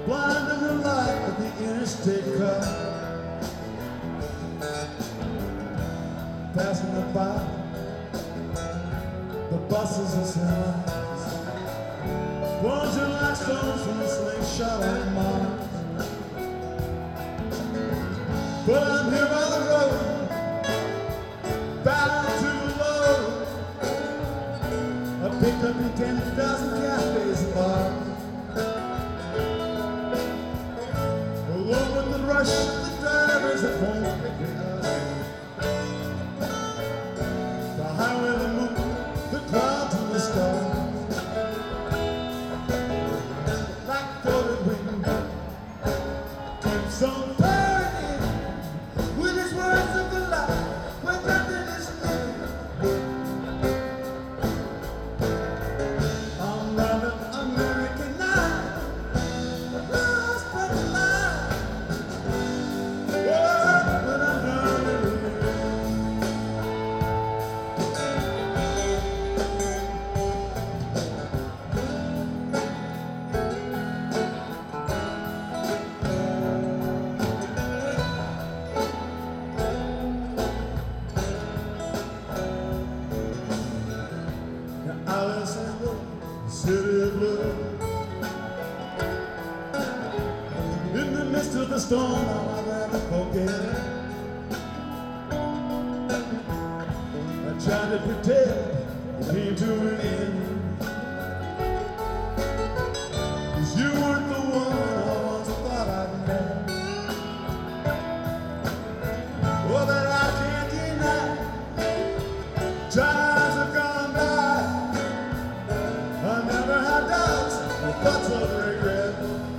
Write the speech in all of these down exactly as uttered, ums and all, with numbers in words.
blinding the light of the interstate car, passing the by the buses and semis, plunging like stones from a slingshot on Mars. But I'm here by the road, bound to the load. I picked up in ten thousand cafes and bars, along with the rush of the drivers that won't pick me up. The highway, the moon, the clouds and the stars, like golden wind, keeps on burning with his words of the light when nothing is new. I'm running American night, lost but alive. Oh, but I'm running with you. Now Alice in the city of love, in the midst of the storm, I'll never forget. I tried to pretend it came to an end, 'cause you weren't the one I once thought I'd met. Oh, that I can't deny, times have gone by. I never had doubts or thoughts of regret.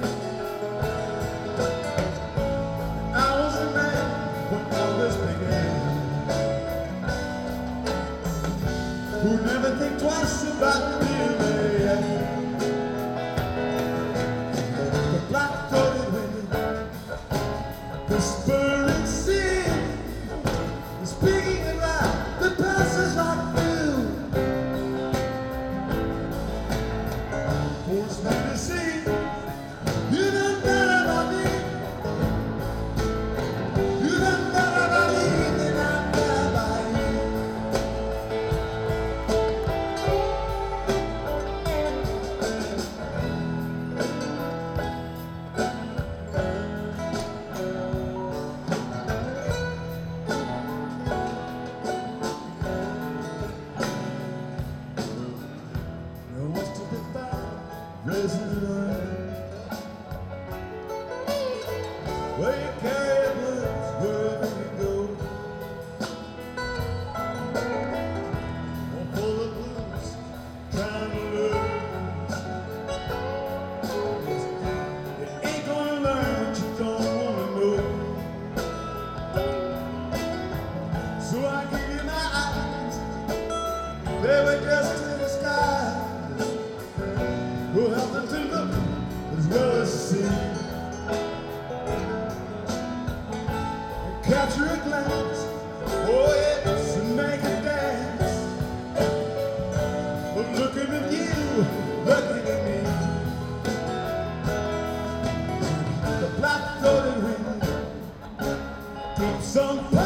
I was a man when all this began, who never think twice about being there. The black-coated wind, whispering sea, is speaking aloud that passes like you. Force me to see you don't matter about me. You don't matter about me, then I'm better by you. Now what's to be found? Raising it on where you carry your blues, wherever you go. One full of blues, trying to lose. You ain't gonna learn what you don't wanna know. So I give you my eyes, they were just to the sky. We'll help them to look as well as see, and capture a glance, oh yes, and make it dance. But looking at you, looking at me, the black-coated wind keeps on